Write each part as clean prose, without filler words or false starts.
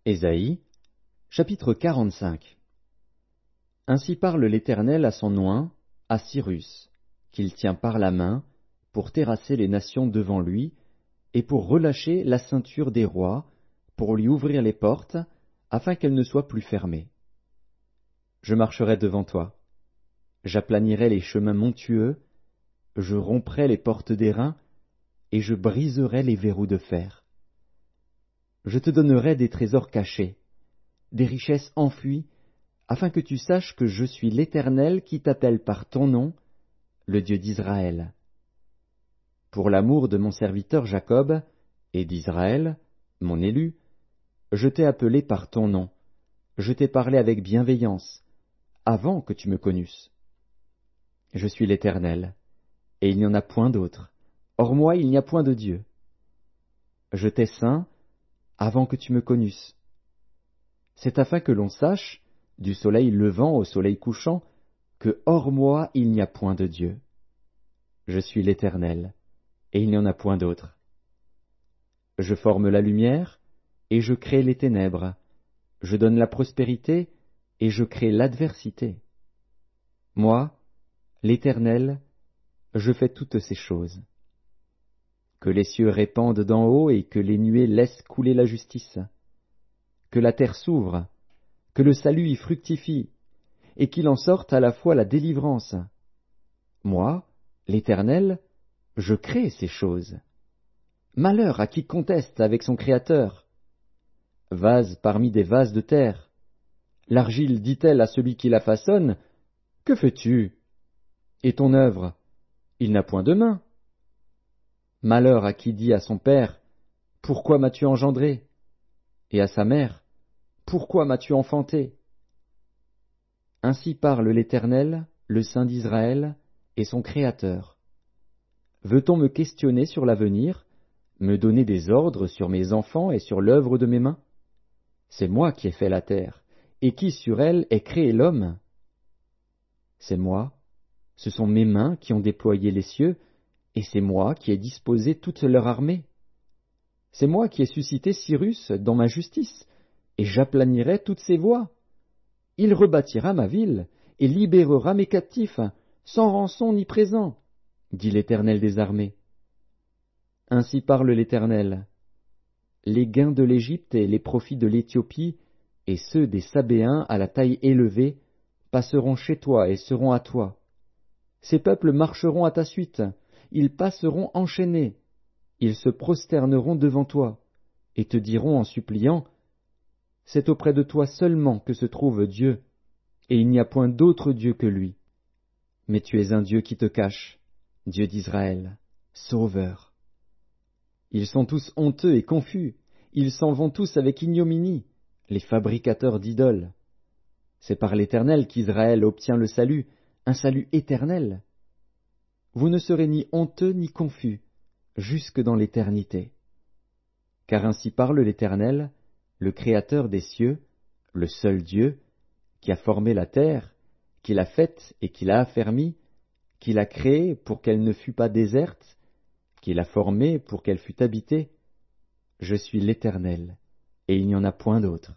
Ésaïe, chapitre 45. Ainsi parle l'Éternel à son oint, à Cyrus, qu'il tient par la main, pour terrasser les nations devant lui, et pour relâcher la ceinture des rois, pour lui ouvrir les portes, afin qu'elles ne soient plus fermées. Je marcherai devant toi, j'aplanirai les chemins montueux, je romprai les portes d'airain, et je briserai les verrous de fer. Je te donnerai des trésors cachés, des richesses enfuies, afin que tu saches que je suis l'Éternel qui t'appelle par ton nom, le Dieu d'Israël. Pour l'amour de mon serviteur Jacob, et d'Israël, mon élu, je t'ai appelé par ton nom, je t'ai parlé avec bienveillance, avant que tu me connusses. Je suis l'Éternel, et il n'y en a point d'autre, hors moi il n'y a point de Dieu. Je t'ai ceint, avant que tu me connusses. C'est afin que l'on sache, du soleil levant au soleil couchant, que hors moi il n'y a point de Dieu. Je suis l'Éternel, et il n'y en a point d'autre. Je forme la lumière, et je crée les ténèbres. Je donne la prospérité, et je crée l'adversité. Moi, l'Éternel, je fais toutes ces choses. Que les cieux répandent d'en haut et que les nuées laissent couler la justice. Que la terre s'ouvre, que le salut y fructifie, et qu'il en sorte à la fois la délivrance. Moi, l'Éternel, je crée ces choses. Malheur à qui conteste avec son Créateur. Vase parmi des vases de terre. L'argile dit-elle à celui qui la façonne, « Que fais-tu » Et ton œuvre, il n'a point de main. Malheur à qui dit à son père, « Pourquoi m'as-tu engendré » et à sa mère, « Pourquoi m'as-tu enfanté » Ainsi parle l'Éternel, le Saint d'Israël, et son Créateur. Veut-on me questionner sur l'avenir, me donner des ordres sur mes enfants et sur l'œuvre de mes mains? C'est moi qui ai fait la terre, et qui sur elle ai créé l'homme. C'est moi, ce sont mes mains qui ont déployé les cieux, et c'est moi qui ai disposé toute leur armée. C'est moi qui ai suscité Cyrus dans ma justice, et j'aplanirai toutes ses voies. Il rebâtira ma ville, et libérera mes captifs, sans rançon ni présent, dit l'Éternel des armées. Ainsi parle l'Éternel. Les gains de l'Égypte et les profits de l'Éthiopie, et ceux des Sabéens à la taille élevée, passeront chez toi et seront à toi. Ces peuples marcheront à ta suite, ils passeront enchaînés, ils se prosterneront devant toi, et te diront en suppliant, « C'est auprès de toi seulement que se trouve Dieu, et il n'y a point d'autre Dieu que lui. » Mais tu es un Dieu qui te cache, Dieu d'Israël, Sauveur. Ils sont tous honteux et confus, ils s'en vont tous avec ignominie, les fabricateurs d'idoles. C'est par l'Éternel qu'Israël obtient le salut, un salut éternel. Vous ne serez ni honteux ni confus, jusque dans l'éternité. Car ainsi parle l'Éternel, le Créateur des cieux, le seul Dieu, qui a formé la terre, qui l'a faite et qui l'a affermie, qui l'a créée pour qu'elle ne fût pas déserte, qui l'a formée pour qu'elle fût habitée. Je suis l'Éternel, et il n'y en a point d'autre.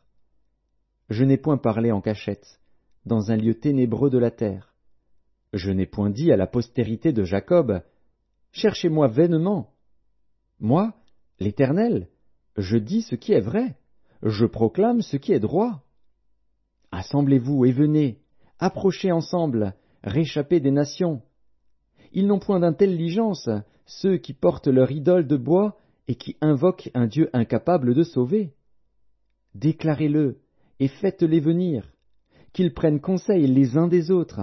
Je n'ai point parlé en cachette, dans un lieu ténébreux de la terre. Je n'ai point dit à la postérité de Jacob, « Cherchez-moi vainement. » Moi, l'Éternel, je dis ce qui est vrai, je proclame ce qui est droit. Assemblez-vous et venez, approchez ensemble, réchappez des nations. Ils n'ont point d'intelligence, ceux qui portent leur idole de bois et qui invoquent un Dieu incapable de sauver. Déclarez-le et faites-les venir, qu'ils prennent conseil les uns des autres.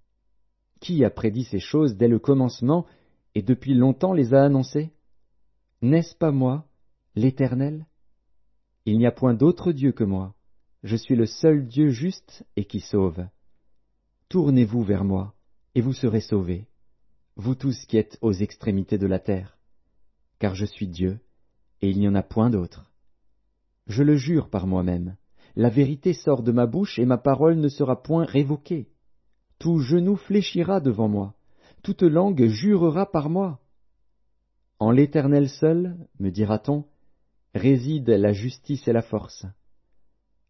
Qui a prédit ces choses dès le commencement et depuis longtemps les a annoncées? N'est-ce pas moi, l'Éternel? Il n'y a point d'autre Dieu que moi. Je suis le seul Dieu juste et qui sauve. Tournez-vous vers moi, et vous serez sauvés, vous tous qui êtes aux extrémités de la terre. Car je suis Dieu, et il n'y en a point d'autre. Je le jure par moi-même, la vérité sort de ma bouche et ma parole ne sera point révoquée. Tout genou fléchira devant moi, toute langue jurera par moi. En l'Éternel seul, me dira-t-on, réside la justice et la force.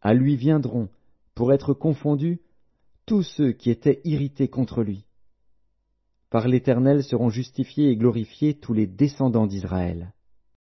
À lui viendront, pour être confondus, tous ceux qui étaient irrités contre lui. Par l'Éternel seront justifiés et glorifiés tous les descendants d'Israël.